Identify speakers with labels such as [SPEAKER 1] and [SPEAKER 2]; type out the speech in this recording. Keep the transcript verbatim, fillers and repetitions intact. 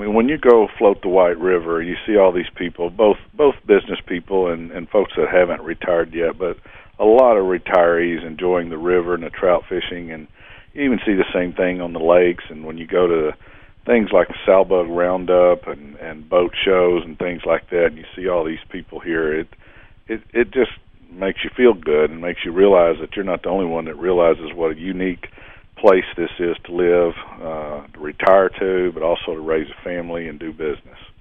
[SPEAKER 1] and when you go float the White River, you see all these people, both both business people and, and folks that haven't retired yet, but a lot of retirees enjoying the river and the trout fishing, and you even see the same thing on the lakes. And when you go to things like the Salbug Roundup and, and boat shows and things like that, and you see all these people here, it it it just makes you feel good and makes you realize that you're not the only one that realizes what a unique place this is to live, uh, to retire to, but also to raise a family and do business.